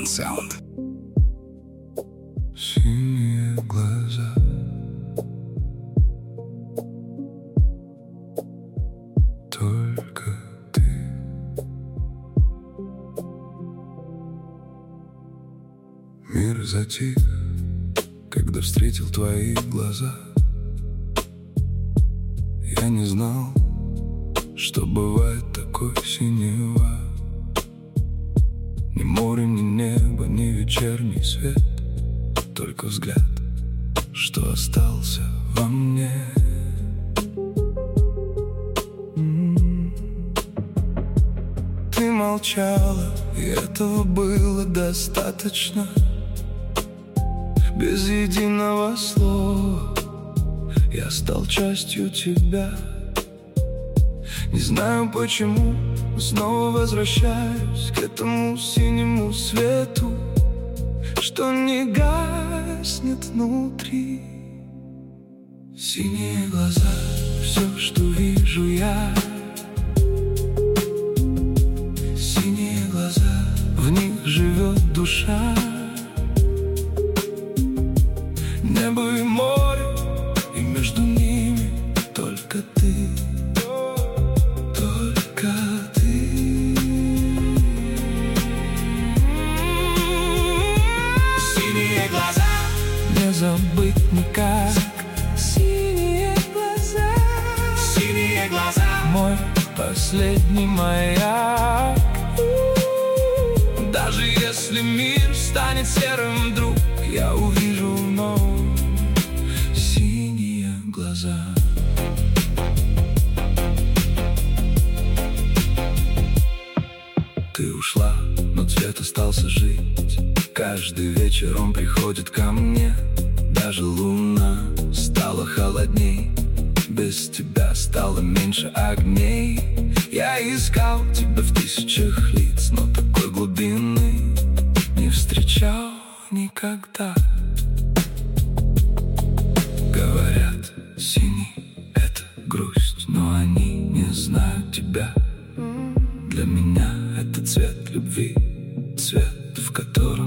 Sound. Синие глаза, только ты. Мир затих, когда встретил твои глаза. Я не знал, что бывает такой синева. Ни море, ни небо, ни вечерний свет, только взгляд, что остался во мне. Ты молчала, и этого было достаточно. Без единого слова я стал частью тебя. Не знаю почему, но снова возвращаюсь к этому синему свету, что не гаснет внутри. Синие глаза, все, что вижу я. Синие глаза, в них живет душа. Небо и море, и между ними только ты. Только ты. Синие глаза, не забыть никак. Синие глаза, синие глаза, мой последний маяк. Даже если мир станет серым вдруг, я увижу вновь синие глаза. Ты ушла, но цвет остался жить. Каждый вечер он приходит ко мне. Даже луна стала холодней. Без тебя стало меньше огней. Я искал тебя в тысячах лиц, но такой глубины не встречал никогда. Говорят, синий — это грусть, но они не знают тебя. Для меня это цвет любви, цвет, в котором